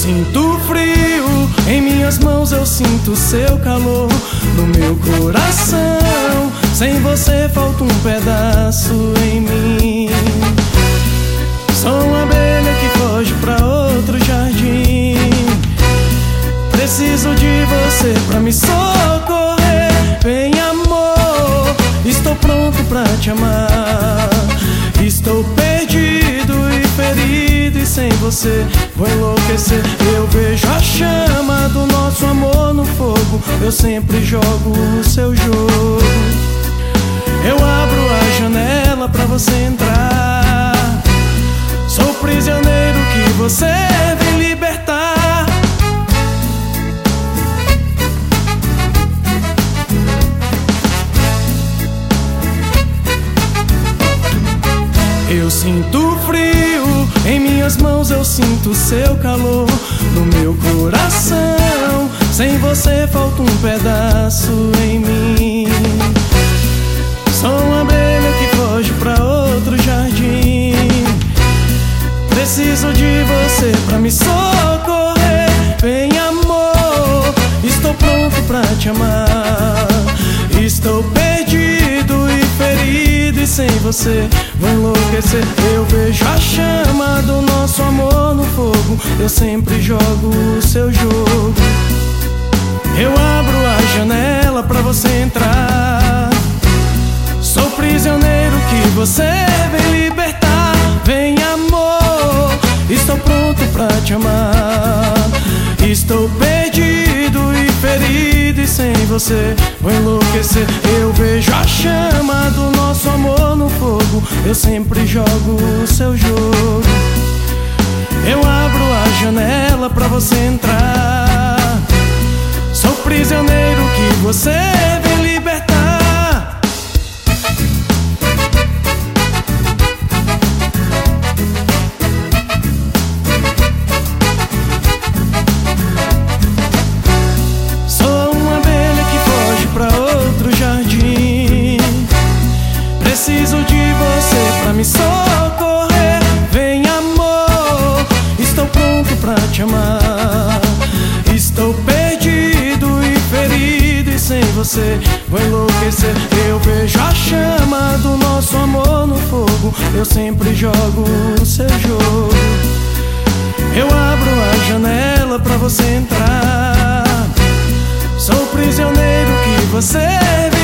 sinto frio em minhas mãos, eu sinto seu calor no meu coração. Sem você falta um pedaço em mim. Sou uma abelha que foge pra outro jardim. Preciso de você pra me socorrer. Vem, amor, estou pronto pra te amar. Estou perdido e ferido e sem você vou enlouquecer. Eu vejo a chama do nosso amor no fogo. Eu sempre jogo o seu jogo. Eu abro a janela pra você entrar. Sou prisioneiro que você vem libertar. Eu sinto frio em minhas mãos, eu sinto seu calor no meu coração. Sem você falta um pedaço em mim. Sou uma abelha que foge pra outro jardim. Preciso de você pra me socorrer. Vem, amor, estou pronto pra te amar. Estou perdido e ferido e sem você vou enlouquecer. Eu vejo a chama do nosso amor no fogo. Eu sempre jogo o seu jogo. Eu abro a janela pra você entrar. Sou prisioneiro que você vem libertar. Vem, amor, estou pronto pra te amar. Estou perdido e ferido e sem você vou enlouquecer. Eu vejo a chama do nosso amor no fogo. Eu sempre jogo o seu jogo. Eu abro a janela pra você entrar. Sou prisioneiro que você vem libertar. Preciso de você pra me socorrer. Vem, amor, estou pronto pra te amar. Estou perdido e ferido e sem você vou enlouquecer. Eu vejo a chama do nosso amor no fogo. Eu sempre jogo o seu jogo. Eu abro a janela pra você entrar. Sou prisioneiro que você